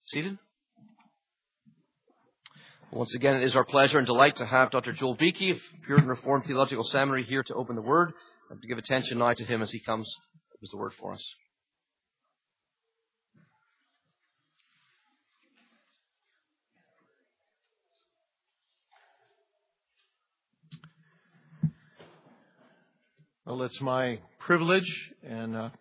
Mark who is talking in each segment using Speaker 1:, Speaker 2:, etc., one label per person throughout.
Speaker 1: Seated. Once again, it is our pleasure and delight to have Dr. Joel Beeke of Puritan Reformed Theological Seminary here to open the Word, and to give attention now to him as he comes with the Word for us.
Speaker 2: Well, it's my privilege and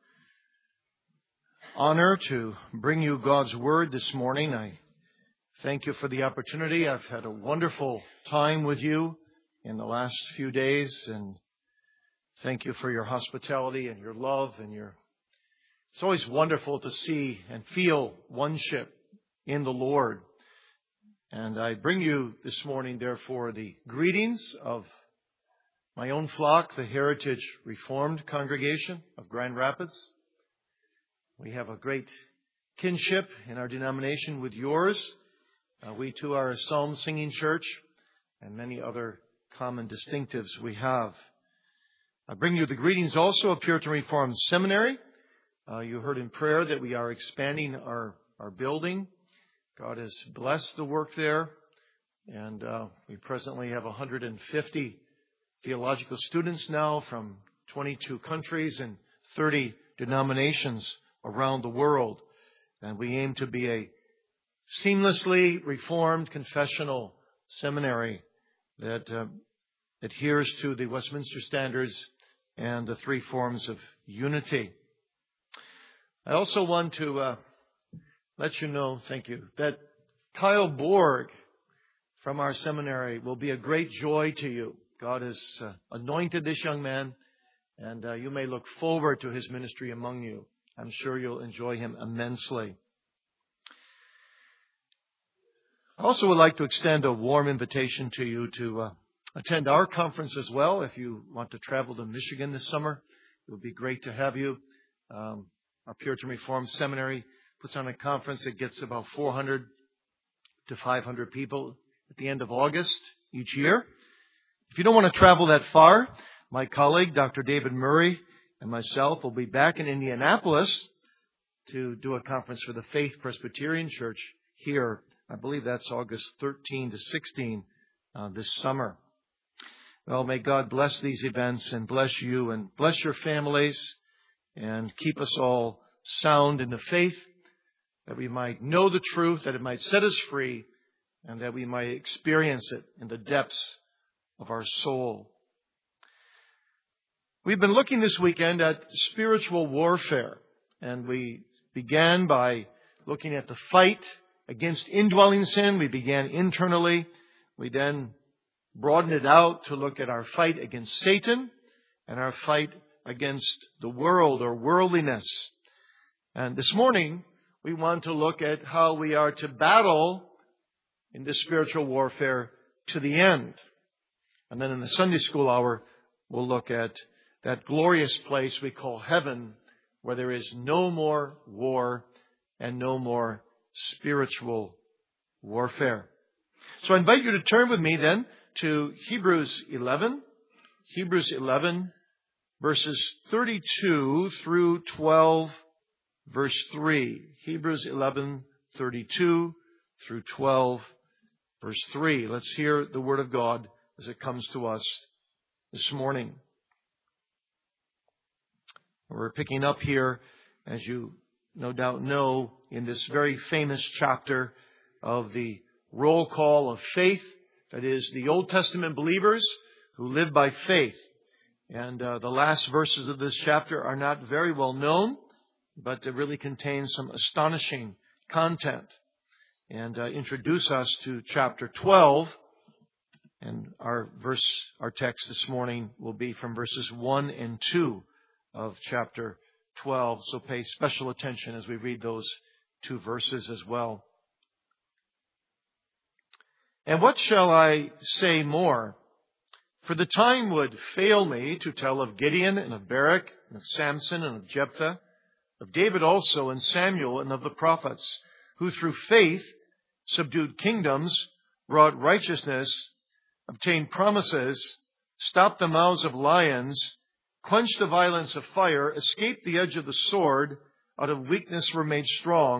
Speaker 2: honor to bring you God's Word this morning. I thank you for the opportunity. I've had a wonderful time with you in the last few days, and thank you for your hospitality and your love and It's always wonderful to see and feel oneship in the Lord. And I bring you this morning, therefore, the greetings of my own flock, the Heritage Reformed Congregation of Grand Rapids. We have a great kinship in our denomination with yours. We too are a psalm singing church, and many other common distinctives we have. I bring you the greetings also of Puritan Reformed Seminary. You heard in prayer that we are expanding our building. God has blessed the work there, and we presently have 150 theological students now from 22 countries and 30 denominations around the world. And we aim to be a seamlessly reformed confessional seminary that adheres to the Westminster Standards and the three forms of unity. I also want to let you know, thank you, that Kyle Borg from our seminary will be a great joy to you. God has anointed this young man, and you may look forward to his ministry among you. I'm sure you'll enjoy him immensely. I also would like to extend a warm invitation to you to attend our conference as well. If you want to travel to Michigan this summer, it would be great to have you. Our Puritan Reformed Seminary puts on a conference that gets about 400 to 500 people at the end of August each year. If you don't want to travel that far, my colleague, Dr. David Murray, and myself will be back in Indianapolis to do a conference for the Faith Presbyterian Church here. I believe that's August 13 to 16 this summer. Well, may God bless these events and bless you and bless your families and keep us all sound in the faith, that we might know the truth, that it might set us free, and that we might experience it in the depths of our soul. We've been looking this weekend at spiritual warfare, and we began by looking at the fight against indwelling sin. We began internally. We then broadened it out to look at our fight against Satan and our fight against the world or worldliness. And this morning, we want to look at how we are to battle in this spiritual warfare to the end. And then in the Sunday school hour, we'll look at that glorious place we call heaven, where there is no more war and no more spiritual warfare. So I invite you to turn with me then to Hebrews 11. Hebrews 11, verses 32 through 12, verse 3. Hebrews 11, 32 through 12, verse 3. Let's hear the Word of God as it comes to us this morning. We're picking up here, as you no doubt know, in this very famous chapter of the roll call of faith. That is, the Old Testament believers who live by faith. And the last verses of this chapter are not very well known, but they really contain some astonishing content. And introduce us to chapter 12. And our text this morning will be from verses 1 and 2 of chapter 12. So pay special attention as we read those two verses as well. And what shall I say more? For the time would fail me to tell of Gideon and of Barak and of Samson and of Jephthah, of David also and Samuel and of the prophets, who through faith subdued kingdoms, wrought righteousness, obtained promises, stopped the mouths of lions, quenched the violence of fire, escaped the edge of the sword, out of weakness were made strong,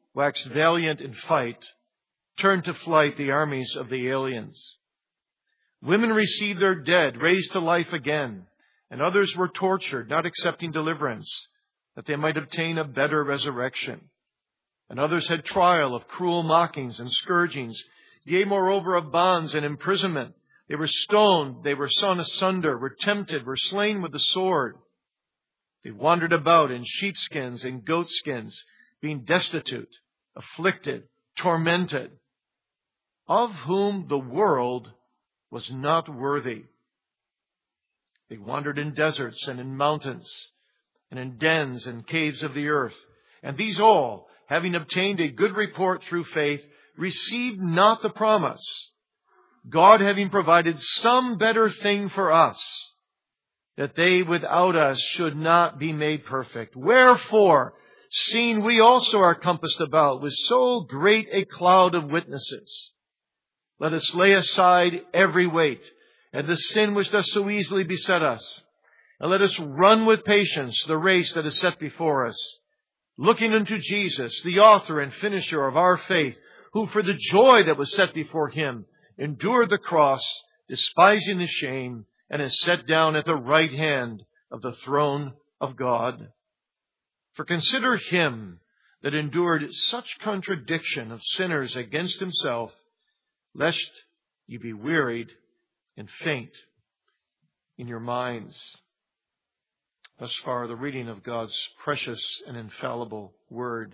Speaker 2: waxed valiant in fight, turned to flight the armies of the aliens. Women received their dead, raised to life again, and others were tortured, not accepting deliverance, that they might obtain a better resurrection. And others had trial of cruel mockings and scourgings, yea, moreover, of bonds and imprisonment. They were stoned, they were sawn asunder, were tempted, were slain with the sword. They wandered about in sheepskins and goatskins, being destitute, afflicted, tormented, of whom the world was not worthy. They wandered in deserts and in mountains, and in dens and caves of the earth. And these all, having obtained a good report through faith, received not the promise, God having provided some better thing for us, that they without us should not be made perfect. Wherefore, seeing we also are compassed about with so great a cloud of witnesses, let us lay aside every weight and the sin which does so easily beset us, and let us run with patience the race that is set before us, looking unto Jesus, the author and finisher of our faith, who for the joy that was set before him endured the cross, despising the shame, and is set down at the right hand of the throne of God. For consider him that endured such contradiction of sinners against himself, lest ye be wearied and faint in your minds. Thus far, the reading of God's precious and infallible Word.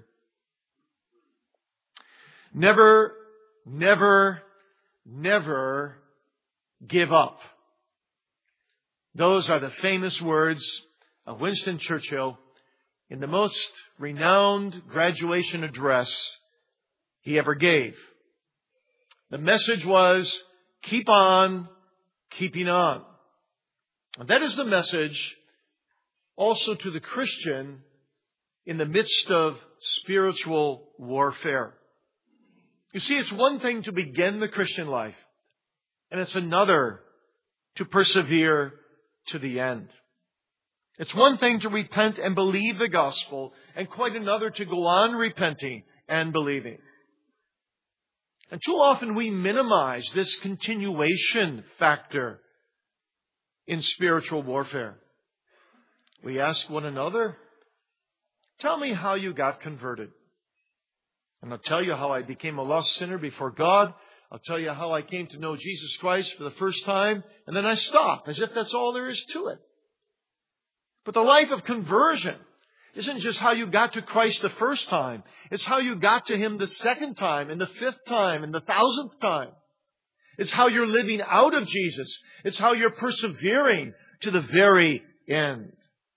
Speaker 2: Never, never, never give up. Those are the famous words of Winston Churchill in the most renowned graduation address he ever gave. The message was, keep on keeping on. And that is the message also to the Christian in the midst of spiritual warfare. You see, it's one thing to begin the Christian life, and it's another to persevere to the end. It's one thing to repent and believe the gospel, and quite another to go on repenting and believing. And too often we minimize this continuation factor in spiritual warfare. We ask one another, tell me how you got converted. And I'll tell you how I became a lost sinner before God. I'll tell you how I came to know Jesus Christ for the first time. And then I stop, as if that's all there is to it. But the life of conversion isn't just how you got to Christ the first time. It's how you got to Him the second time, and the fifth time, and the 1,000th time. It's how you're living out of Jesus. It's how you're persevering to the very end.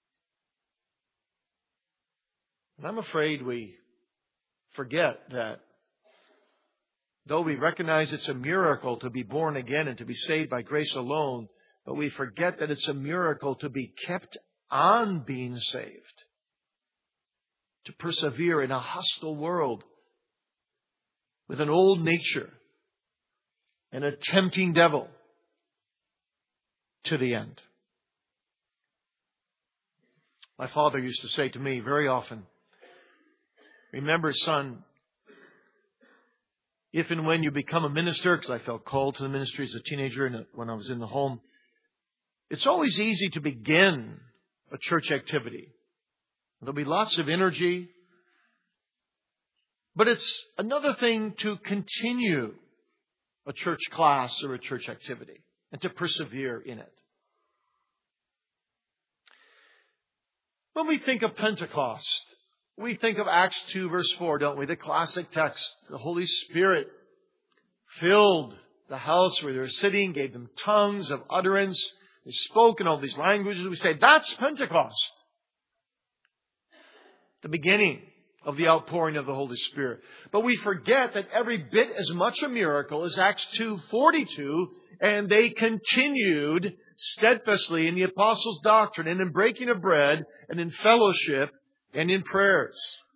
Speaker 2: And I'm afraid we forget that though we recognize it's a miracle to be born again and to be saved by grace alone, but we forget that it's a miracle to be kept on being saved, to persevere in a hostile world with an old nature and a tempting devil to the end. My father used to say to me very often, remember, son, if and when you become a minister, because I felt called to the ministry as a teenager and when I was in the home, it's always easy to begin a church activity. There'll be lots of energy. But it's another thing to continue a church class or a church activity and to persevere in it. When we think of Pentecost, we think of Acts 2 verse 4, don't we? The classic text. The Holy Spirit filled the house where they were sitting, gave them tongues of utterance. They spoke in all these languages. We say, that's Pentecost. The beginning of the outpouring of the Holy Spirit. But we forget that every bit as much a miracle as Acts 2:42, and they continued steadfastly in the apostles' doctrine and in breaking of bread and in fellowship and in prayers.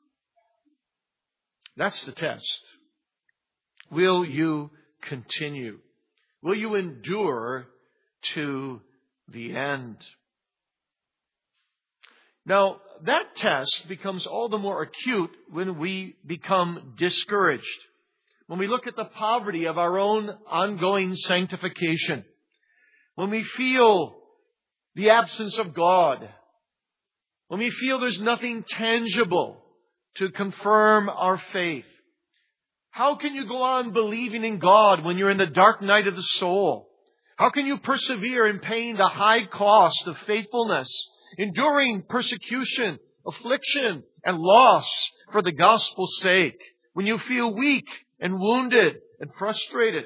Speaker 2: That's the test. Will you continue? Will you endure to the end? Now, that test becomes all the more acute when we become discouraged. When we look at the poverty of our own ongoing sanctification. When we feel the absence of God. When we feel there's nothing tangible to confirm our faith. How can you go on believing in God when you're in the dark night of the soul? How can you persevere in paying the high cost of faithfulness, enduring persecution, affliction, and loss for the gospel's sake, when you feel weak and wounded and frustrated?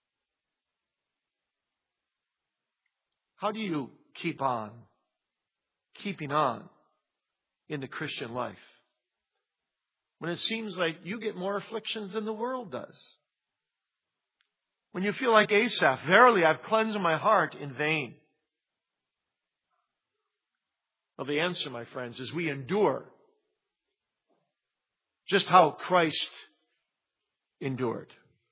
Speaker 2: How do you keep on keeping on in the Christian life when it seems like you get more afflictions than the world does? When you feel like Asaph, verily I've cleansed my heart in vain. Well, the answer, my friends, is we endure just how Christ endured.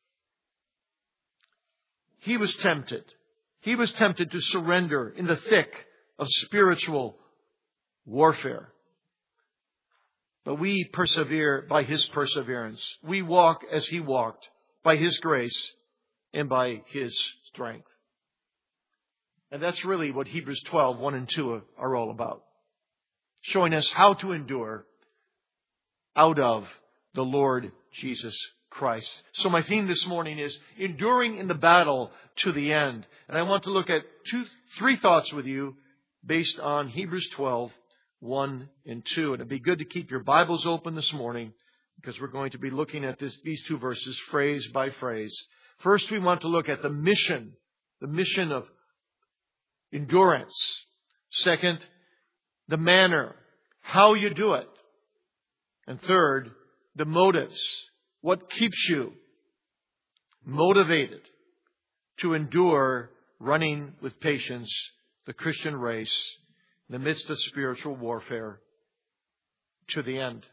Speaker 2: He was tempted. He was tempted to surrender in the thick of spiritual warfare. But we persevere by His perseverance. We walk as He walked, by His grace and by His strength. And that's really what Hebrews 12, 1 and 2 are all about. Showing us how to endure out of the Lord Jesus Christ. So my theme this morning is enduring in the battle to the end. And I want to look at three thoughts with you based on Hebrews 12, 1 and 2. And it'd be good to keep your Bibles open this morning because we're going to be looking at these two verses phrase by phrase. First, we want to look at the mission of endurance. Second, the manner, how you do it. And third, the motives, what keeps you motivated to endure running with patience the Christian race in the midst of spiritual warfare to the end.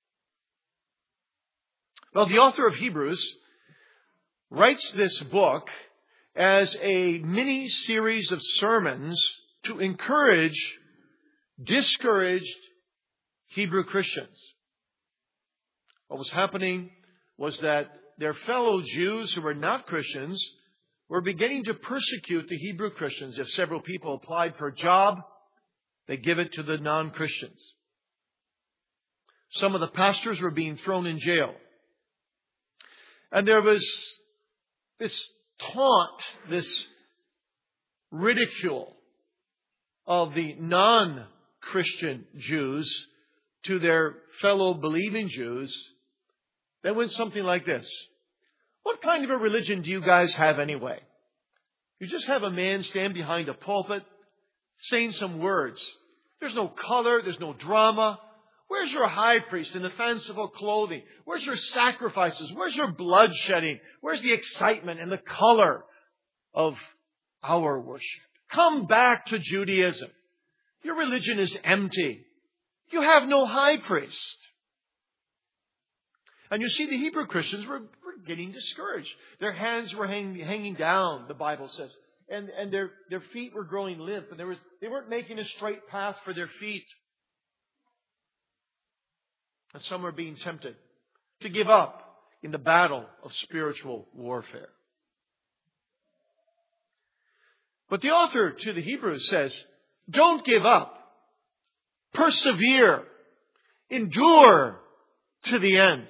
Speaker 2: Well, the author of Hebrews writes this book as a mini-series of sermons to encourage discouraged Hebrew Christians. What was happening was that their fellow Jews who were not Christians were beginning to persecute the Hebrew Christians. If several people applied for a job, they give it to the non-Christians. Some of the pastors were being thrown in jail. And there was this taunt, this ridicule of the non-Christian Jews to their fellow believing Jews that went something like this. What kind of a religion do you guys have anyway? You just have a man stand behind a pulpit saying some words. There's no color, there's no drama. Where's your high priest in the fanciful clothing? Where's your sacrifices? Where's your blood shedding? Where's the excitement and the color of our worship? Come back to Judaism. Your religion is empty. You have no high priest. And you see, the Hebrew Christians were getting discouraged. Their hands were hanging down, the Bible says. And their feet were growing limp. And they weren't making a straight path for their feet. And some were being tempted to give up in the battle of spiritual warfare. But the author to the Hebrews says, don't give up. Persevere. Endure to the end.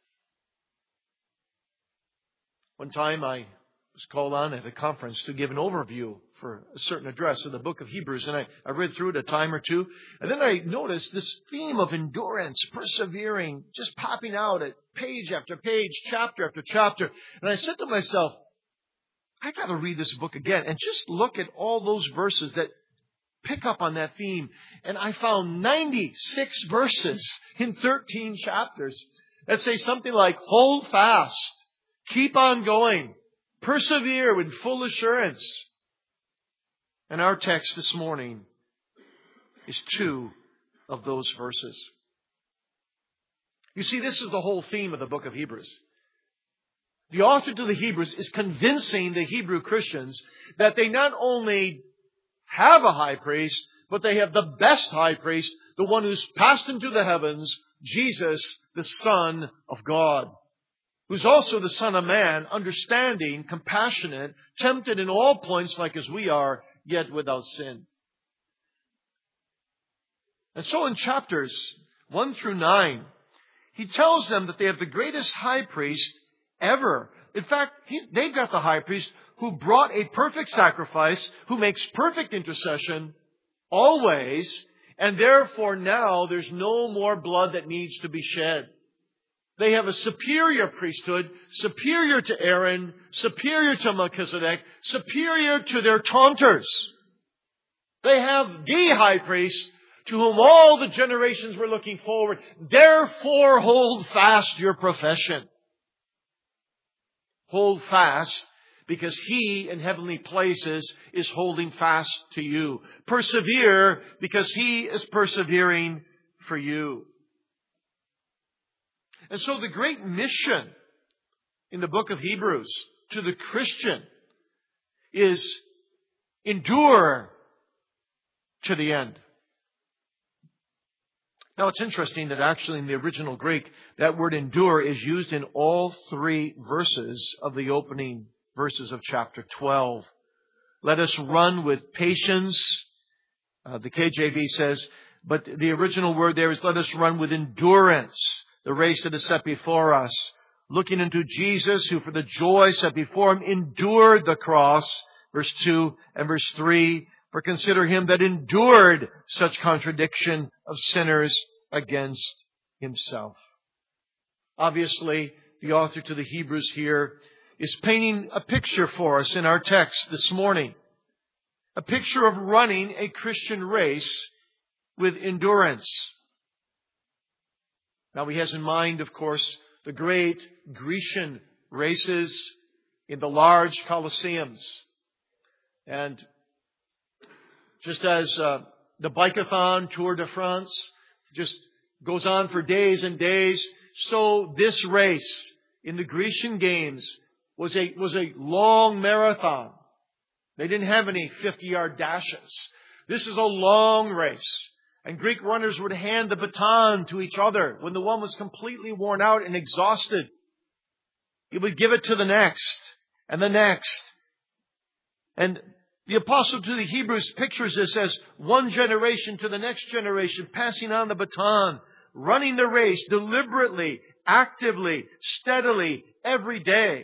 Speaker 2: One time I was called on at a conference to give an overview for a certain address of the book of Hebrews. And I read through it a time or two. And then I noticed this theme of endurance, persevering, just popping out at page after page, chapter after chapter. And I said to myself, I got to read this book again and just look at all those verses that pick up on that theme. And I found 96 verses in 13 chapters that say something like, hold fast, keep on going, persevere with full assurance. And our text this morning is 2 of those verses. You see, this is the whole theme of the book of Hebrews. The author to the Hebrews is convincing the Hebrew Christians that they not only have a high priest, but they have the best high priest, the one who's passed into the heavens, Jesus, the Son of God, who's also the Son of Man, understanding, compassionate, tempted in all points like as we are, yet without sin. And so in chapters 1 through 9, he tells them that they have the greatest high priest ever. In fact, they've got the high priest who brought a perfect sacrifice, who makes perfect intercession always, and therefore now there's no more blood that needs to be shed. They have a superior priesthood, superior to Aaron, superior to Melchizedek, superior to their taunters. They have the high priest to whom all the generations were looking forward. Therefore, hold fast your profession. Hold fast, because He in heavenly places is holding fast to you. Persevere, because He is persevering for you. And so the great mission in the book of Hebrews to the Christian is endure to the end. Now, it's interesting that actually in the original Greek, that word endure is used in all three verses of the opening verses of chapter 12. Let us run with patience. The KJV says, but the original word there is let us run with endurance the race that is set before us, looking into Jesus, who for the joy set before Him endured the cross. Verse 2 and verse 3, for consider Him that endured such contradiction of sinners against Himself. Obviously, the author to the Hebrews here is painting a picture for us in our text this morning. A picture of running a Christian race with endurance. Now he has in mind, of course, the great Grecian races in the large Colosseums. And just as the Bikeathon, Tour de France, just goes on for days and days, so this race in the Grecian Games was a long marathon. They didn't have any 50-yard dashes. This is a long race. And Greek runners would hand the baton to each other when the one was completely worn out and exhausted. He would give it to the next and the next. And the apostle to the Hebrews pictures this as one generation to the next generation, passing on the baton, running the race deliberately, actively, steadily, every day.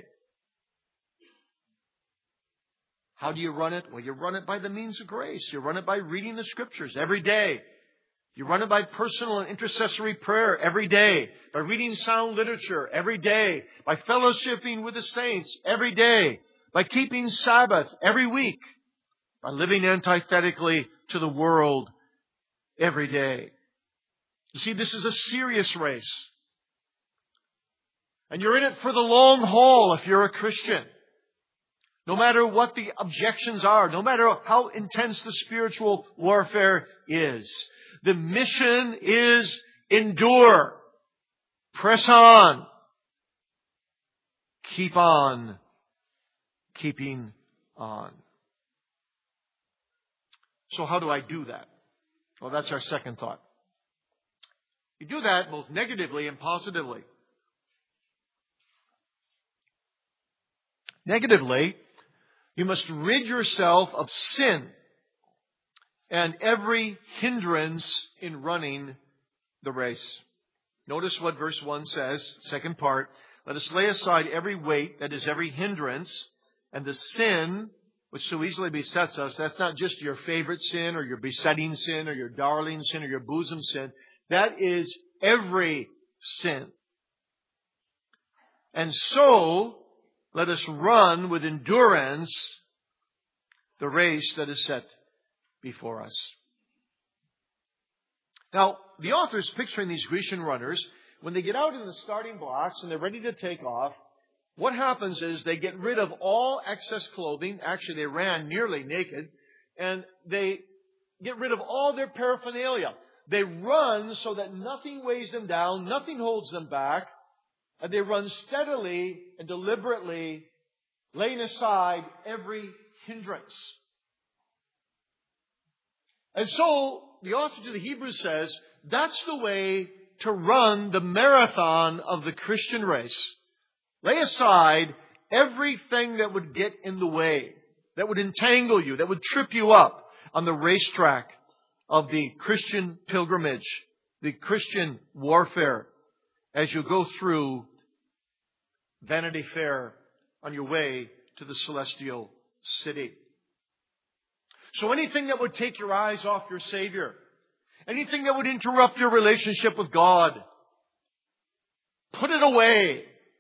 Speaker 2: How do you run it? Well, you run it by the means of grace. You run it by reading the Scriptures every day. You run it by personal and intercessory prayer every day, by reading sound literature every day, by fellowshipping with the saints every day, by keeping Sabbath every week, by living antithetically to the world every day. You see, this is a serious race. And you're in it for the long haul if you're a Christian. No matter what the objections are, no matter how intense the spiritual warfare is. The mission is endure. Press on. Keep on. Keeping on. So how do I do that? Well, that's our second thought. You do that both negatively and positively. Negatively, you must rid yourself of sin and every hindrance in running the race. Notice what verse 1 says, second part. Let us lay aside every weight, that is every hindrance, and the sin which so easily besets us. That's not just your favorite sin or your besetting sin or your darling sin or your bosom sin. That is every sin. And so, let us run with endurance the race that is set before us. Now, the author is picturing these Grecian runners. When they get out in the starting blocks and they're ready to take off, what happens is they get rid of all excess clothing. Actually, they ran nearly naked. And they get rid of all their paraphernalia. They run so that nothing weighs them down, nothing holds them back. And they run steadily and deliberately, laying aside every hindrance. And so the author to the Hebrews says, that's the way to run the marathon of the Christian race. Lay aside everything that would get in the way, that would entangle you, that would trip you up on the racetrack of the Christian pilgrimage, the Christian warfare, as you go through Vanity Fair on your way to the celestial city. So anything that would take your eyes off your Savior, anything that would interrupt your relationship with God, put it away.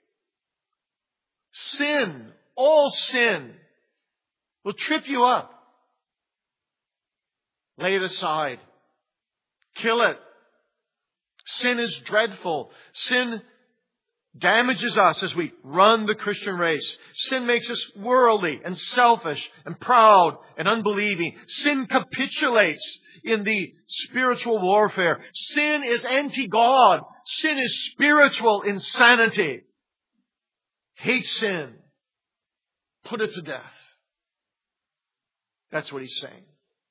Speaker 2: Sin, all sin, will trip you up. Lay it aside. Kill it. Sin is dreadful. Sin damages us as we run the Christian race. Sin makes us worldly and selfish and proud and unbelieving. Sin capitulates in the spiritual warfare. Sin is anti-God. Sin is spiritual insanity. Hate sin. Put it to death. That's what he's saying.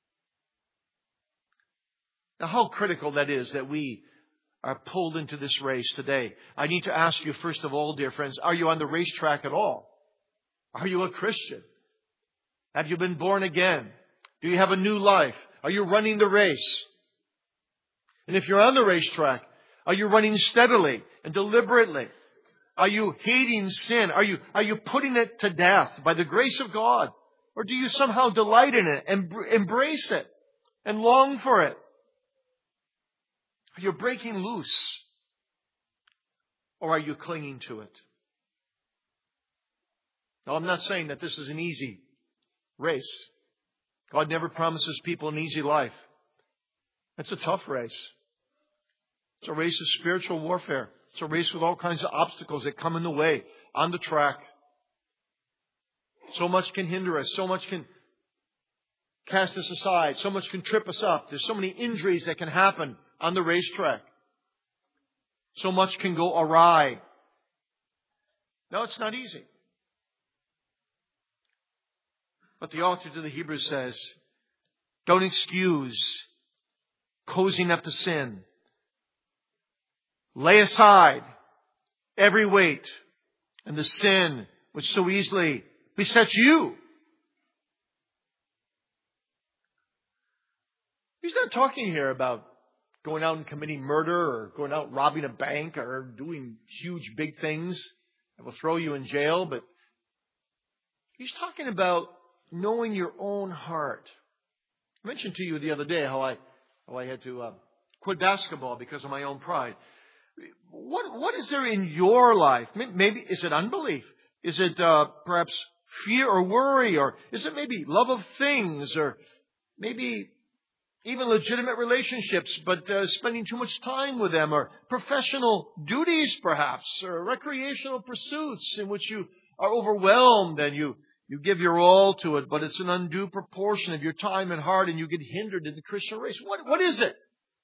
Speaker 2: Now, how critical that is that we are pulled into this race today. I need to ask you, first of all, dear friends, are you on the racetrack at all? Are you a Christian? Have you been born again? Do you have a new life? Are you running the race? And if you're on the racetrack, are you running steadily and deliberately? Are you hating sin? Are you putting it to death by the grace of God? Or do you somehow delight in it and embrace it and long for it? Are you breaking loose? Or are you clinging to it? Now, I'm not saying that this is an easy race. God never promises people an easy life. It's a tough race. It's a race of spiritual warfare. It's a race with all kinds of obstacles that come in the way on the track. So much can hinder us. So much can cast us aside. So much can trip us up. There's so many injuries that can happen on the racetrack. So much can go awry. No, it's not easy. But the author to the Hebrews says, don't excuse cozying up to sin. Lay aside every weight and the sin which so easily besets you. He's not talking here about going out and committing murder or going out robbing a bank or doing huge big things that will throw you in jail. But he's talking about knowing your own heart. I mentioned to you the other day how I had to quit basketball because of my own pride. What is there in your life? Maybe is it unbelief? Is it perhaps fear or worry? Or is it maybe love of things? Or maybe even legitimate relationships, but spending too much time with them? Or professional duties perhaps? Or recreational pursuits in which you are overwhelmed and you give your all to it, but it's an undue proportion of your time and heart and you get hindered in the Christian race. What is it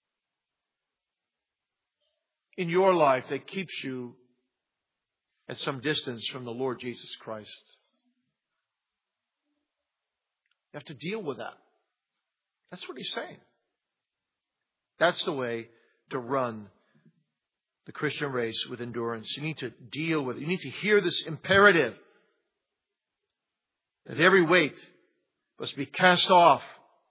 Speaker 2: in your life that keeps you at some distance from the Lord Jesus Christ? You have to deal with that. That's what he's saying. That's the way to run the Christian race with endurance. You need to deal with it. You need to hear this imperative that every weight must be cast off.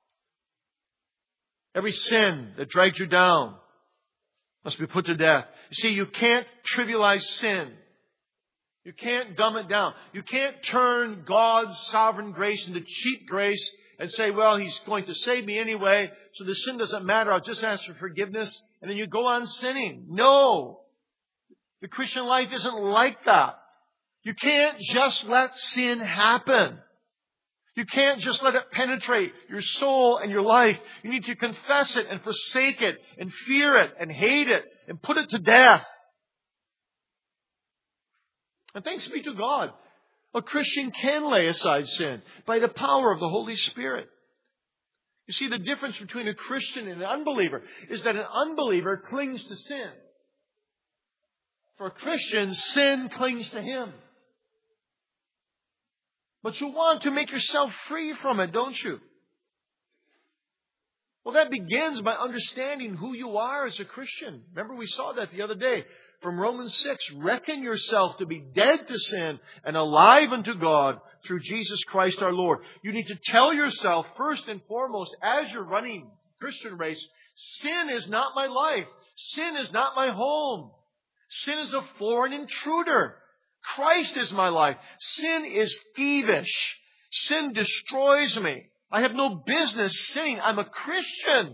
Speaker 2: Every sin that drags you down must be put to death. You see, you can't trivialize sin. You can't dumb it down. You can't turn God's sovereign grace into cheap grace and say, well, He's going to save me anyway, so the sin doesn't matter. I'll just ask for forgiveness. And then you go on sinning. No. The Christian life isn't like that. You can't just let sin happen. You can't just let it penetrate your soul and your life. You need to confess it and forsake it and fear it and hate it and put it to death. And thanks be to God, a Christian can lay aside sin by the power of the Holy Spirit. You see, the difference between a Christian and an unbeliever is that an unbeliever clings to sin. For a Christian, sin clings to him. But you want to make yourself free from it, don't you? Well, that begins by understanding who you are as a Christian. Remember, we saw that the other day from Romans 6. Reckon yourself to be dead to sin and alive unto God through Jesus Christ our Lord. You need to tell yourself, first and foremost, as you're running the Christian race, sin is not my life. Sin is not my home. Sin is a foreign intruder. Christ is my life. Sin is thievish. Sin destroys me. I have no business sinning. I'm a Christian.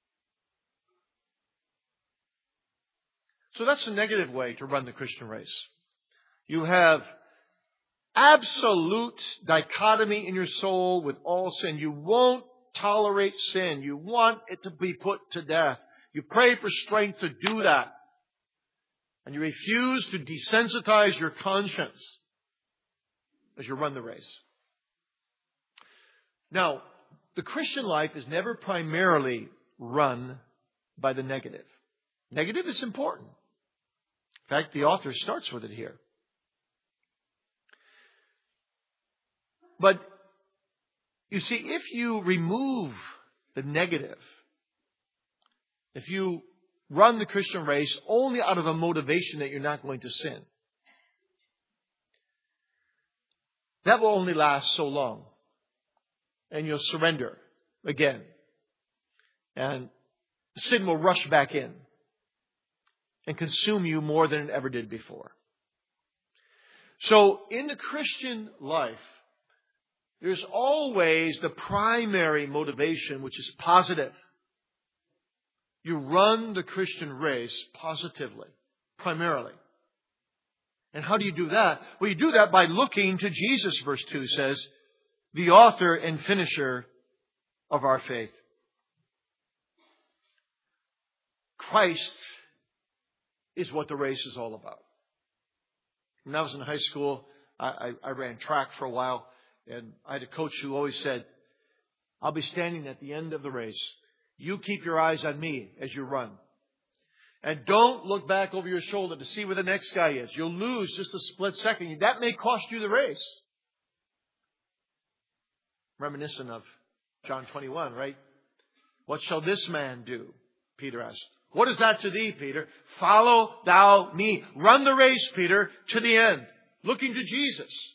Speaker 2: So that's the negative way to run the Christian race. You have absolute dichotomy in your soul with all sin. You won't tolerate sin. You want it to be put to death. You pray for strength to do that. And you refuse to desensitize your conscience as you run the race. Now, the Christian life is never primarily run by the negative. Negative is important. In fact, the author starts with it here. But, you see, if you remove the negative, if you run the Christian race only out of a motivation that you're not going to sin, that will only last so long. And you'll surrender again. And sin will rush back in and consume you more than it ever did before. So in the Christian life, there's always the primary motivation, which is positive. You run the Christian race positively, primarily. And how do you do that? Well, you do that by looking to Jesus, verse 2 says, the author and finisher of our faith. Christ is what the race is all about. When I was in high school, I ran track for a while, and I had a coach who always said, I'll be standing at the end of the race. You keep your eyes on me as you run. And don't look back over your shoulder to see where the next guy is. You'll lose just a split second. That may cost you the race. Reminiscent of John 21, right? What shall this man do? Peter asked. What is that to thee, Peter? Follow thou me. Run the race, Peter, to the end. Looking to Jesus.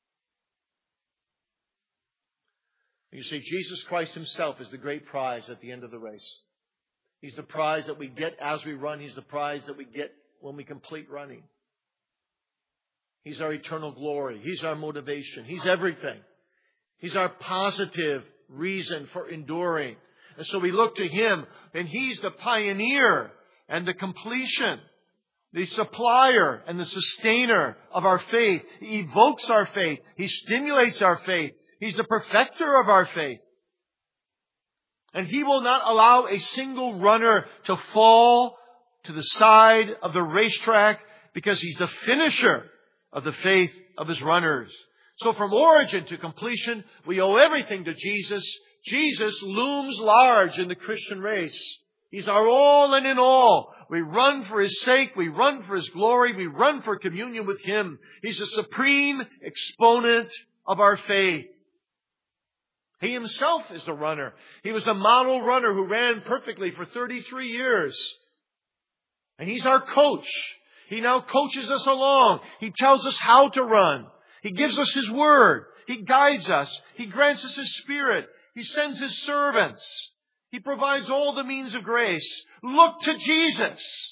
Speaker 2: You see, Jesus Christ Himself is the great prize at the end of the race. He's the prize that we get as we run. He's the prize that we get when we complete running. He's our eternal glory. He's our motivation. He's everything. He's our positive reason for enduring. And so we look to Him, and He's the pioneer and the completion, the supplier and the sustainer of our faith. He evokes our faith. He stimulates our faith. He's the perfecter of our faith. And He will not allow a single runner to fall to the side of the racetrack because He's the finisher of the faith of His runners. So from origin to completion, we owe everything to Jesus. Jesus looms large in the Christian race. He's our all and in all. We run for His sake. We run for His glory. We run for communion with Him. He's the supreme exponent of our faith. He Himself is the runner. He was a model runner who ran perfectly for 33 years. And He's our coach. He now coaches us along. He tells us how to run. He gives us His Word. He guides us. He grants us His Spirit. He sends His servants. He provides all the means of grace. Look to Jesus,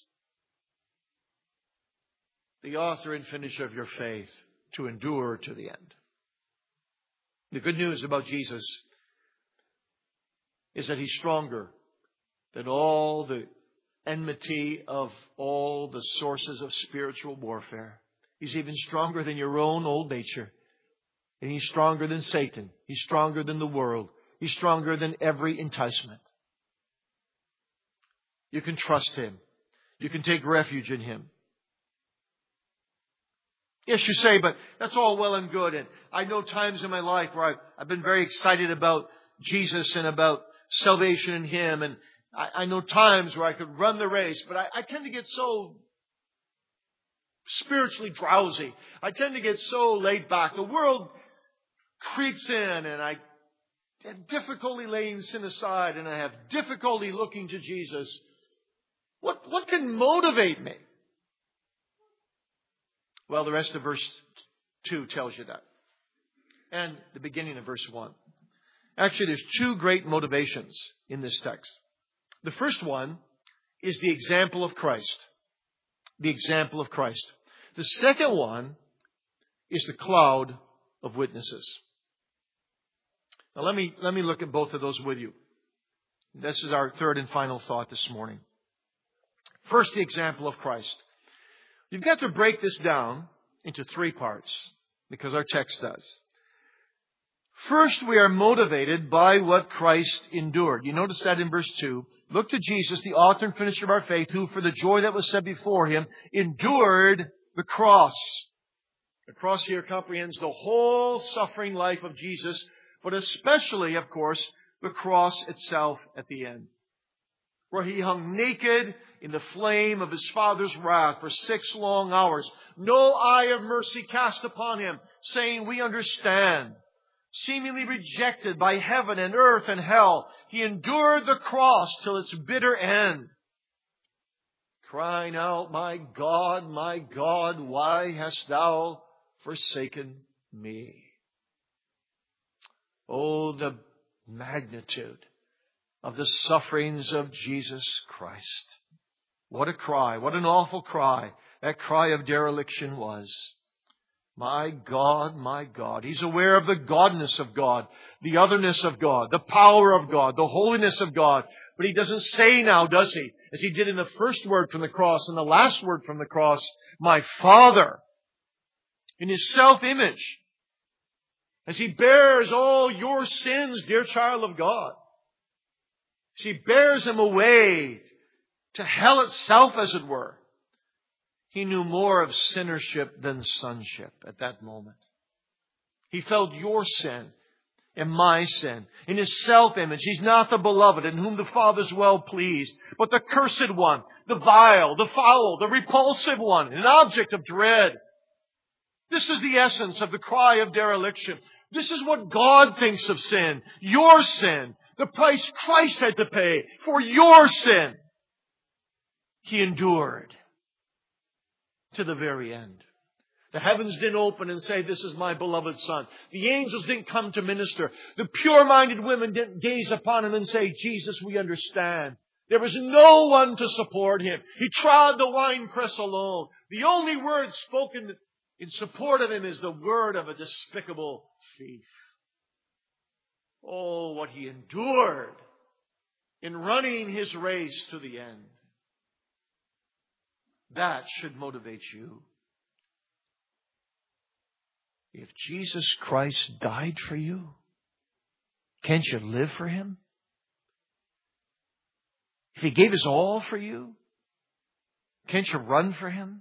Speaker 2: the author and finisher of your faith, to endure to the end. The good news about Jesus is that He's stronger than all the enmity of all the sources of spiritual warfare. He's even stronger than your own old nature. And He's stronger than Satan. He's stronger than the world. He's stronger than every enticement. You can trust Him. You can take refuge in Him. Yes, you say, but that's all well and good. And I know times in my life where I've been very excited about Jesus and about salvation in Him. And I know times where I could run the race, but I tend to get so spiritually drowsy. I tend to get so laid back. The world creeps in and I I have difficulty laying sin aside, and I have difficulty looking to Jesus. What can motivate me? Well, the rest of verse 2 tells you that. And the beginning of verse 1. Actually, there's two great motivations in this text. The first one is the example of Christ. The example of Christ. The second one is the cloud of witnesses. Now let me look at both of those with you. This is our third and final thought this morning. First, the example of Christ. You've got to break this down into three parts, because our text does. First, we are motivated by what Christ endured. You notice that in verse 2. Look to Jesus, the author and finisher of our faith, who for the joy that was set before Him endured the cross. The cross here comprehends the whole suffering life of Jesus, but especially, of course, the cross itself at the end, where He hung naked in the flame of His Father's wrath for 6 long hours. No eye of mercy cast upon Him, saying, "We understand." Seemingly rejected by heaven and earth and hell, He endured the cross till its bitter end, crying out, my God, why hast Thou forsaken me?" Oh, the magnitude of the sufferings of Jesus Christ. What a cry, what an awful cry that cry of dereliction was. My God. He's aware of the godness of God, the otherness of God, the power of God, the holiness of God. But He doesn't say now, does He? As He did in the first word from the cross and the last word from the cross, my Father. In His self-image. As He bears all your sins, dear child of God. As He bears them away to hell itself, as it were. He knew more of sinnership than sonship at that moment. He felt your sin and my sin. In His self-image, He's not the beloved in whom the Father is well pleased, but the cursed one, the vile, the foul, the repulsive one, an object of dread. This is the essence of the cry of dereliction. This is what God thinks of sin. Your sin. The price Christ had to pay for your sin. He endured to the very end. The heavens didn't open and say, "This is my beloved Son." The angels didn't come to minister. The pure-minded women didn't gaze upon Him and say, "Jesus, we understand." There was no one to support Him. He trod the winepress alone. The only word spoken in support of Him is the word of a despicable thief. Oh, what He endured in running His race to the end. That should motivate you. If Jesus Christ died for you, can't you live for Him? If He gave His all for you, can't you run for Him?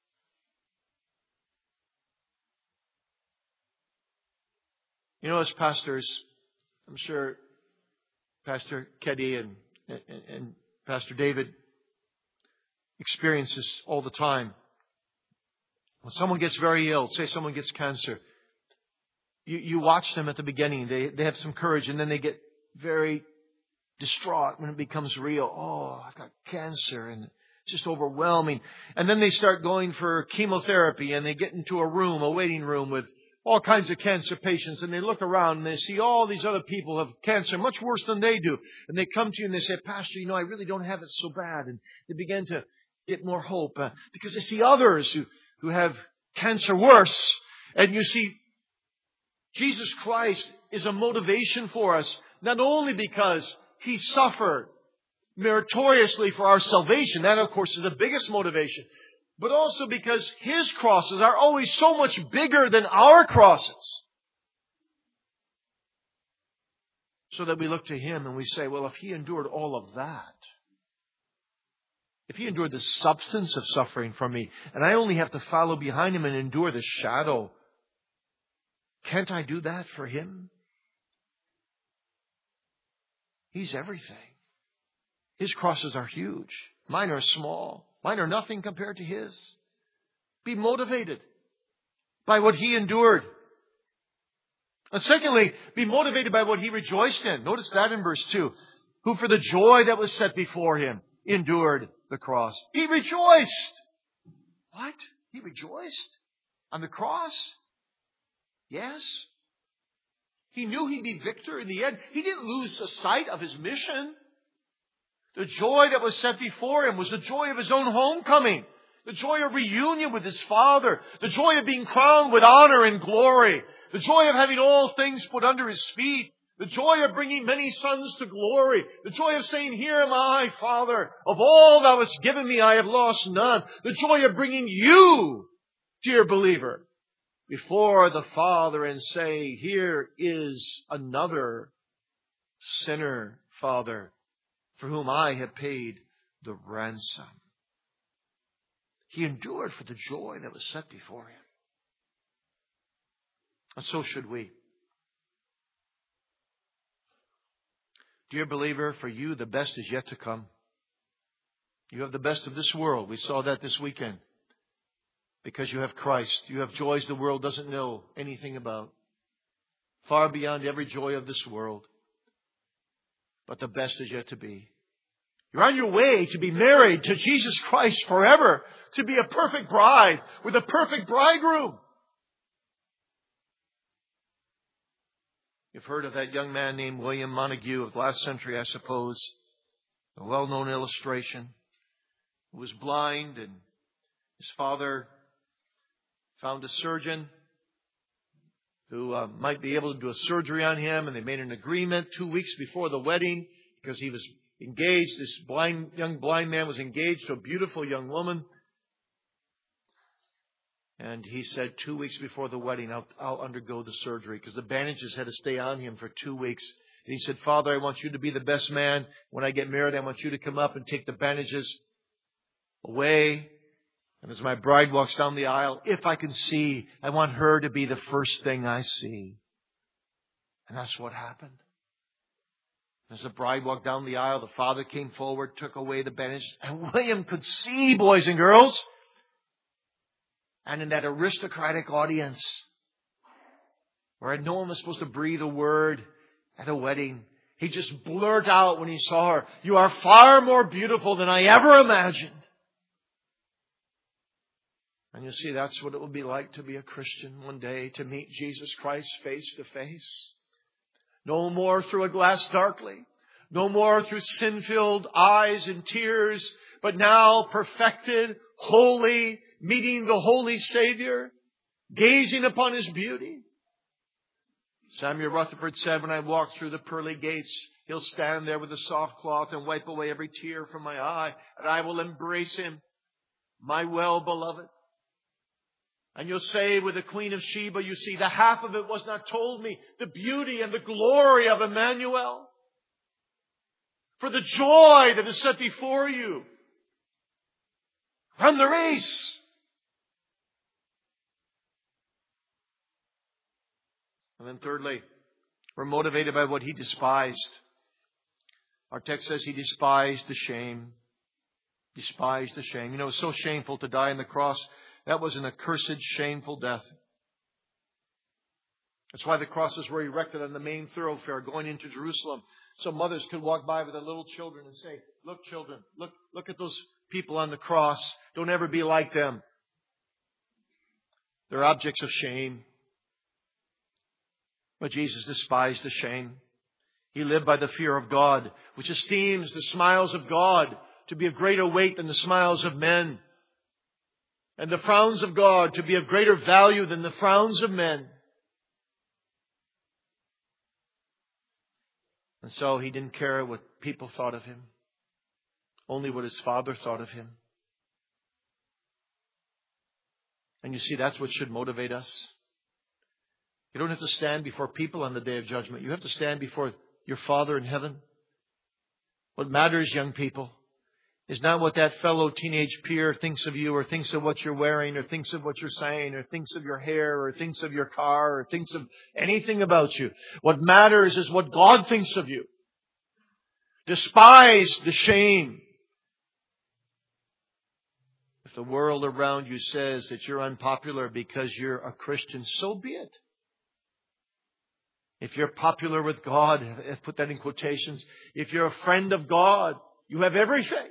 Speaker 2: You know, as pastors, I'm sure Pastor Keddy and Pastor David experiences all the time. When someone gets very ill, say someone gets cancer, you watch them at the beginning. They have some courage, and then they get very distraught when it becomes real. Oh, I've got cancer, and it's just overwhelming. And then they start going for chemotherapy, and they get into a waiting room with all kinds of cancer patients, and they look around and they see all these other people have cancer much worse than they do. And they come to you and they say, "Pastor, I really don't have it so bad." And they begin to get more hope because they see others who have cancer worse. And you see, Jesus Christ is a motivation for us, not only because He suffered meritoriously for our salvation. That, of course, is the biggest motivation. But also because His crosses are always so much bigger than our crosses. So that we look to Him and we say, well, if He endured all of that, if He endured the substance of suffering from me, and I only have to follow behind Him and endure the shadow, can't I do that for Him? He's everything. His crosses are huge. Mine are small. Mine are nothing compared to His. Be motivated by what He endured. And secondly, be motivated by what He rejoiced in. Notice that in verse 2. Who for the joy that was set before Him endured the cross. He rejoiced. What? He rejoiced? On the cross? Yes. He knew he'd be victor in the end. He didn't lose the sight of His mission. The joy that was set before Him was the joy of His own homecoming. The joy of reunion with His Father. The joy of being crowned with honor and glory. The joy of having all things put under His feet. The joy of bringing many sons to glory. The joy of saying, here am I, Father. Of all Thou hast given me, I have lost none. The joy of bringing you, dear believer, before the Father and say, here is another sinner, Father, for whom I have paid the ransom. He endured for the joy that was set before Him. And so should we. Dear believer, for you the best is yet to come. You have the best of this world. We saw that this weekend. Because you have Christ. You have joys the world doesn't know anything about. Far beyond every joy of this world. But the best is yet to be. You're on your way to be married to Jesus Christ forever. To be a perfect bride with a perfect bridegroom. You've heard of that young man named William Montague of the last century, I suppose. A well-known illustration. Who was blind, and his father found a surgeon who might be able to do a surgery on him, and they made an agreement 2 weeks before the wedding because he was engaged. This young blind man was engaged to a beautiful young woman. And he said, 2 weeks before the wedding, I'll undergo the surgery because the bandages had to stay on him for 2 weeks. And he said, Father, I want you to be the best man. When I get married, I want you to come up and take the bandages away. And as my bride walks down the aisle, if I can see, I want her to be the first thing I see. And that's what happened. As the bride walked down the aisle, the father came forward, took away the bandages, and William could see, boys and girls. And in that aristocratic audience, where no one was supposed to breathe a word at a wedding, he just blurted out when he saw her, you are far more beautiful than I ever imagined. And you see, that's what it will be like to be a Christian one day, to meet Jesus Christ face to face. No more through a glass darkly. No more through sin-filled eyes and tears, but now perfected, holy, meeting the Holy Savior, gazing upon His beauty. Samuel Rutherford said, when I walk through the pearly gates, He'll stand there with a soft cloth and wipe away every tear from my eye, and I will embrace Him, my well-beloved. And you'll say with the Queen of Sheba, you see, the half of it was not told me, the beauty and the glory of Emmanuel. For the joy that is set before you. Run the race. And then thirdly, we're motivated by what He despised. Our text says He despised the shame. Despised the shame. You know, it's so shameful to die on the cross. That was an accursed, shameful death. That's why the crosses were erected on the main thoroughfare going into Jerusalem. So mothers could walk by with their little children and say, look children, look at those people on the cross. Don't ever be like them. They're objects of shame. But Jesus despised the shame. He lived by the fear of God, which esteems the smiles of God to be of greater weight than the smiles of men. And the frowns of God to be of greater value than the frowns of men. And so He didn't care what people thought of Him. Only what His Father thought of Him. And you see, that's what should motivate us. You don't have to stand before people on the day of judgment. You have to stand before your Father in heaven. What matters, young people, is not what that fellow teenage peer thinks of you, or thinks of what you're wearing, or thinks of what you're saying, or thinks of your hair, or thinks of your car, or thinks of anything about you. What matters is what God thinks of you. Despise the shame. If the world around you says that you're unpopular because you're a Christian, so be it. If you're popular with God, put that in quotations. If you're a friend of God, you have everything.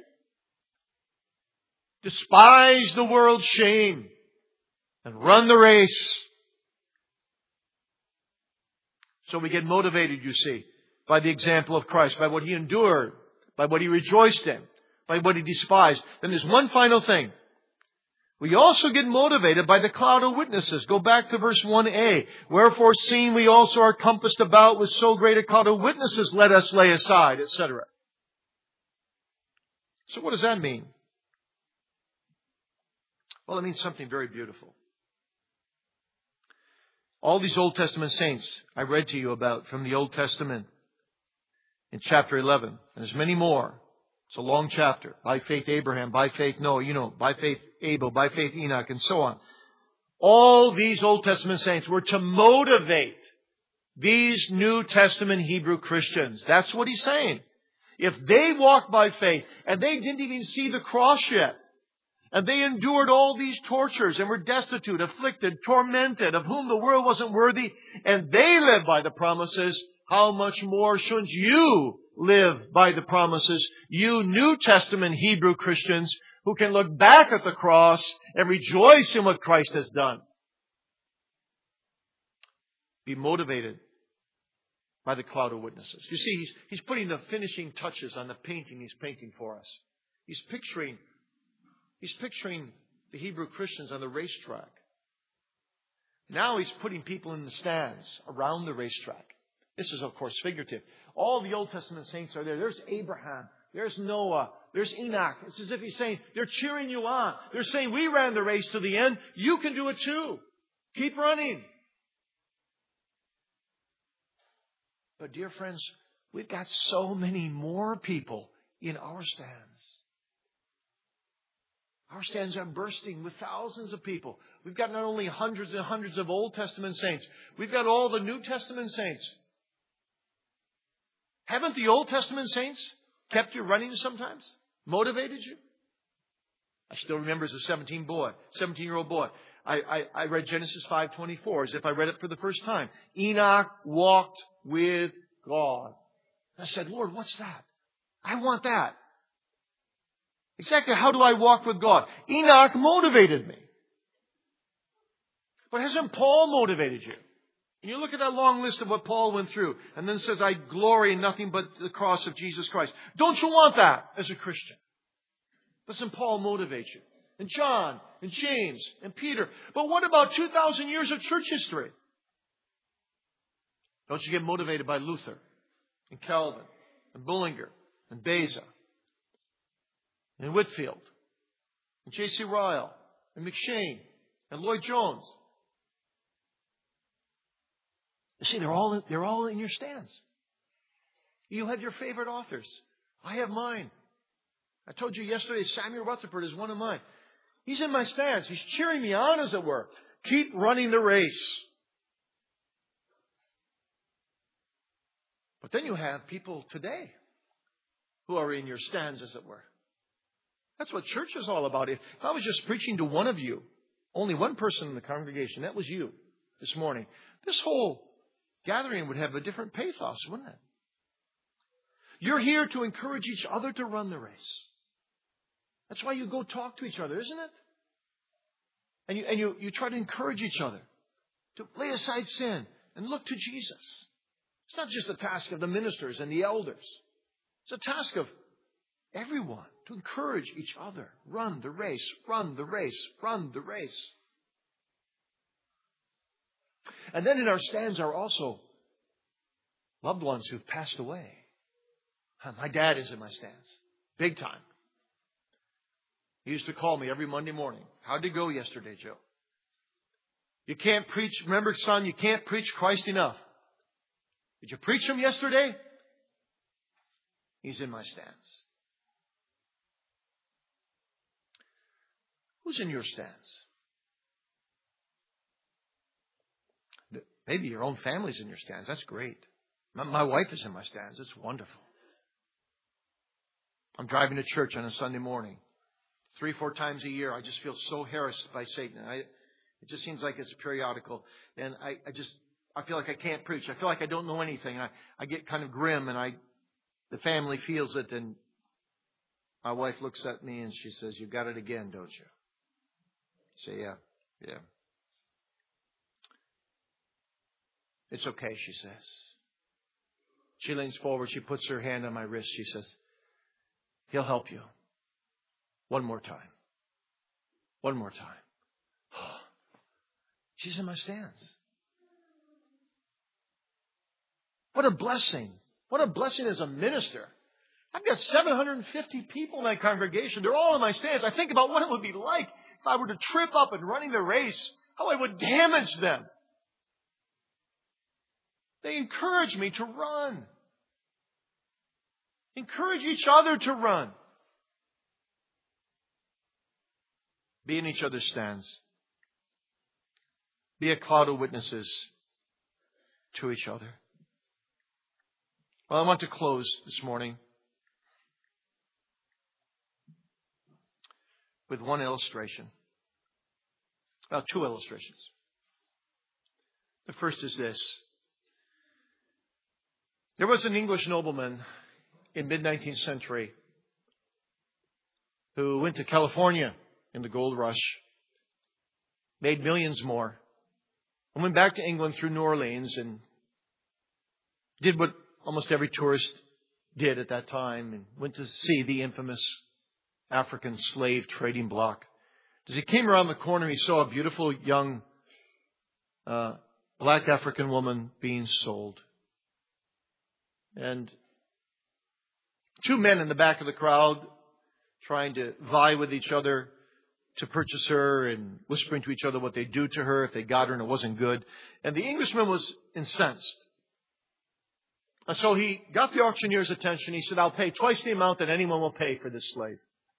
Speaker 2: Despise the world's shame and run the race. So we get motivated, you see, by the example of Christ, by what He endured, by what He rejoiced in, by what He despised. Then there's one final thing. We also get motivated by the cloud of witnesses. Go back to verse 1a. Wherefore, seeing we also are compassed about with so great a cloud of witnesses, let us lay aside, etc. So what does that mean? Well, it means something very beautiful. All these Old Testament saints I read to you about from the Old Testament in chapter 11. And there's many more. It's a long chapter. By faith Abraham, by faith Noah, by faith Abel, by faith Enoch, and so on. All these Old Testament saints were to motivate these New Testament Hebrew Christians. That's what he's saying. If they walked by faith and they didn't even see the cross yet, and they endured all these tortures and were destitute, afflicted, tormented, of whom the world wasn't worthy, and they lived by the promises, how much more shouldn't you live by the promises? You New Testament Hebrew Christians who can look back at the cross and rejoice in what Christ has done. Be motivated by the cloud of witnesses. You see, he's putting the finishing touches on the painting he's painting for us. He's picturing the Hebrew Christians on the racetrack. Now he's putting people in the stands around the racetrack. This is, of course, figurative. All the Old Testament saints are there. There's Abraham. There's Noah. There's Enoch. It's as if he's saying, they're cheering you on. They're saying, we ran the race to the end. You can do it too. Keep running. But dear friends, we've got so many more people in our stands. Our stands are bursting with thousands of people. We've got not only hundreds and hundreds of Old Testament saints, we've got all the New Testament saints. Haven't the Old Testament saints kept you running sometimes? Motivated you? I still remember as a 17-year-old boy, I read Genesis 5:24 as if I read it for the first time. Enoch walked with God. I said, Lord, what's that? I want that. Exactly how do I walk with God? Enoch motivated me. But hasn't Paul motivated you? And you look at that long list of what Paul went through and then says, I glory in nothing but the cross of Jesus Christ. Don't you want that as a Christian? Doesn't Paul motivate you? And John, and James, and Peter. But what about 2,000 years of church history? Don't you get motivated by Luther, and Calvin, and Bullinger, and Beza, and Whitfield, and J.C. Ryle, and McShane, and Lloyd Jones? You see, they're all in your stands. You have your favorite authors. I have mine. I told you yesterday, Samuel Rutherford is one of mine. He's in my stands. He's cheering me on, as it were. Keep running the race. But then you have people today who are in your stands, as it were. That's what church is all about. If I was just preaching to one of you, only one person in the congregation, that was you this morning, this whole gathering would have a different pathos, wouldn't it? You're here to encourage each other to run the race. That's why you go talk to each other, isn't it? And you try to encourage each other to lay aside sin and look to Jesus. It's not just a task of the ministers and the elders. It's a task of everyone to encourage each other. Run the race, run the race, run the race. And then in our stands are also loved ones who've passed away. My dad is in my stands. Big time. He used to call me every Monday morning. How'd it go yesterday, Joe? You can't preach. Remember, son, you can't preach Christ enough. Did you preach him yesterday? He's in my stands. Who's in your stands? Maybe your own family's in your stands. That's great. My wife is in my stands. It's wonderful. I'm driving to church on a Sunday morning. 3-4 times a year, I just feel so harassed by Satan. It just seems like it's periodical. And I feel like I can't preach. I feel like I don't know anything. I get kind of grim, and the family feels it. And my wife looks at me and she says, "You got it again, don't you?" I say, "Yeah. It's okay," she says. She leans forward. She puts her hand on my wrist. She says, "He'll help you. One more time. One more time." She's in my stands. What a blessing. What a blessing as a minister. I've got 750 people in my congregation. They're all in my stands. I think about what it would be like if I were to trip up and running the race, how I would damage them. They encourage me to run. Encourage each other to run. Be in each other's stands. Be a cloud of witnesses to each other. Well, I want to close this morning with one illustration. Well, two illustrations. The first is this. There was an English nobleman in mid-19th century who went to California in the gold rush, made millions more, and went back to England through New Orleans and did what almost every tourist did at that time, and went to see the infamous African slave trading block. As he came around the corner, he saw a beautiful young black African woman being sold. And two men in the back of the crowd trying to vie with each other to purchase her and whispering to each other what they'd do to her if they got her and it wasn't good. And the Englishman was incensed. And so he got the auctioneer's attention. He said, "I'll pay twice the amount that anyone will pay for this slave."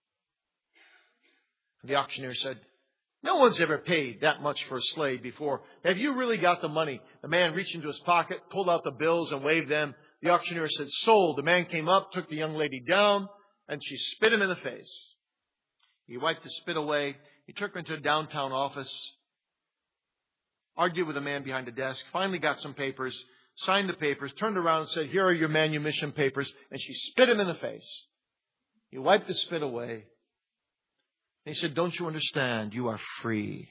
Speaker 2: The auctioneer said, "No one's ever paid that much for a slave before. Have you really got the money?" The man reached into his pocket, pulled out the bills and waved them. The auctioneer said, "Sold." The man came up, took the young lady down, and she spit him in the face. He wiped the spit away. He took her into a downtown office, argued with the man behind the desk, finally got some papers, signed the papers, turned around and said, "Here are your manumission papers." And she spit him in the face. He wiped the spit away. And he said, "Don't you understand? You are free."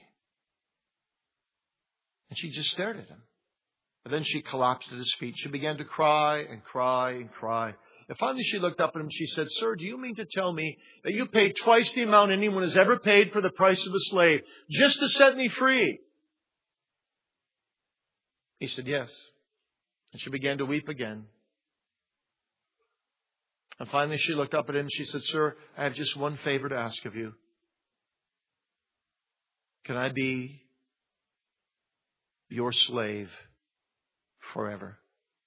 Speaker 2: And she just stared at him. But then she collapsed at his feet. She began to cry and cry and cry. And finally she looked up at him. She said, "Sir, do you mean to tell me that you paid twice the amount anyone has ever paid for the price of a slave just to set me free?" He said, "Yes." And she began to weep again. And finally she looked up at him and she said, "Sir, I have just one favor to ask of you. Can I be your slave forever?"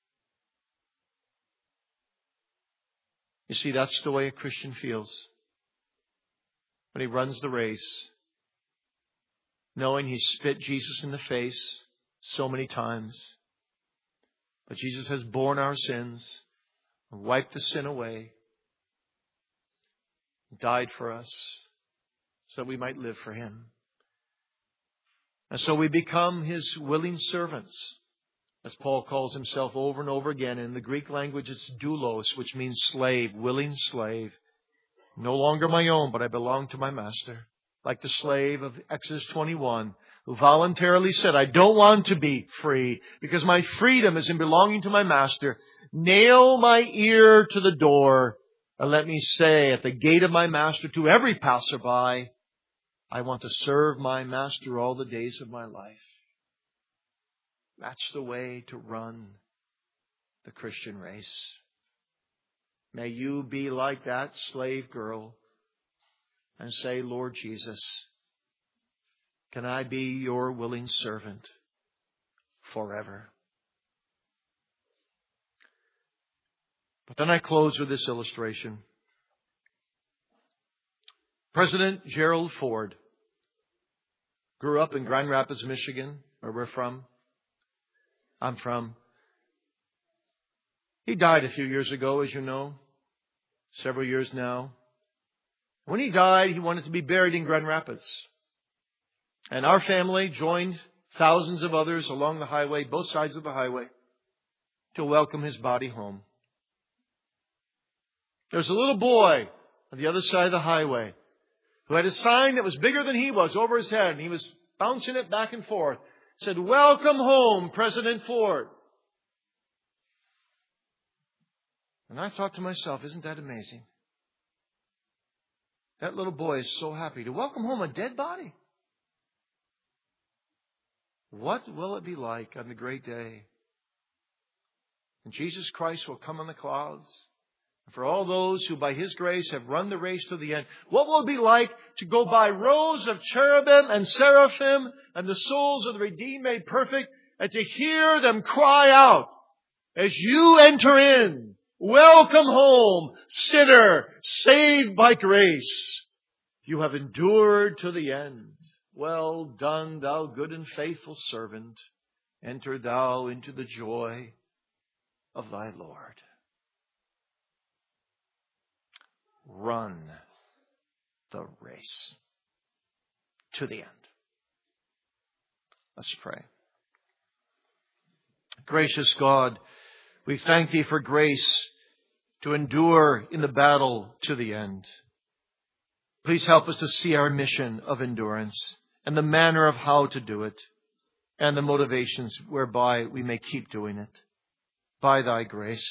Speaker 2: You see, that's the way a Christian feels when he runs the race, knowing he spit Jesus in the face so many times. But Jesus has borne our sins and wiped the sin away, died for us so that we might live for Him. And so we become His willing servants, as Paul calls himself over and over again. In the Greek language, it's doulos, which means slave, willing slave. No longer my own, but I belong to my master. Like the slave of Exodus 21, who voluntarily said, "I don't want to be free because my freedom is in belonging to my master. Nail my ear to the door and let me say at the gate of my master to every passerby, I want to serve my master all the days of my life." That's the way to run the Christian race. May you be like that slave girl and say, "Lord Jesus, can I be your willing servant forever?" But then I close with this illustration. President Gerald Ford grew up in Grand Rapids, Michigan, where we're from. I'm from. He died a few years ago, as you know. Several years now. When he died, he wanted to be buried in Grand Rapids. And our family joined thousands of others along the highway, both sides of the highway, to welcome his body home. There's a little boy on the other side of the highway who had a sign that was bigger than he was over his head, and he was bouncing it back and forth. It said, "Welcome home, President Ford." And I thought to myself, isn't that amazing? That little boy is so happy to welcome home a dead body. What will it be like on the great day? And Jesus Christ will come on the clouds. And for all those who by His grace have run the race to the end, what will it be like to go by rows of cherubim and seraphim and the souls of the redeemed made perfect, and to hear them cry out as you enter in, "Welcome home, sinner, saved by grace. You have endured to the end. Well done, thou good and faithful servant. Enter thou into the joy of thy Lord." Run the race to the end. Let's pray. Gracious God, we thank Thee for grace to endure in the battle to the end. Please help us to see our mission of endurance and the manner of how to do it and the motivations whereby we may keep doing it. By Thy grace.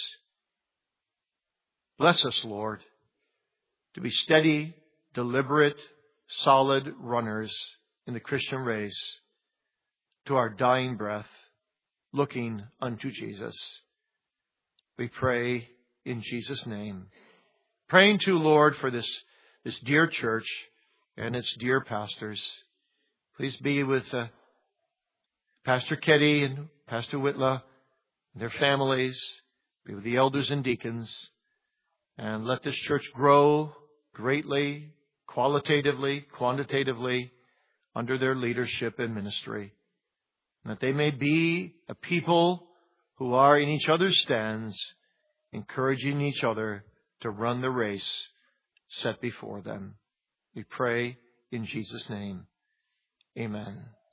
Speaker 2: Bless us, Lord, to be steady, deliberate, solid runners in the Christian race to our dying breath, looking unto Jesus. We pray in Jesus' name. Praying to, Lord, for this dear church and its dear pastors. Please be with Pastor Ketty and Pastor Whitla and their families. Be with the elders and deacons. And let this church grow greatly, qualitatively, quantitatively, under their leadership and ministry. And that they may be a people who are in each other's stands, encouraging each other to run the race set before them. We pray in Jesus' name. Amen.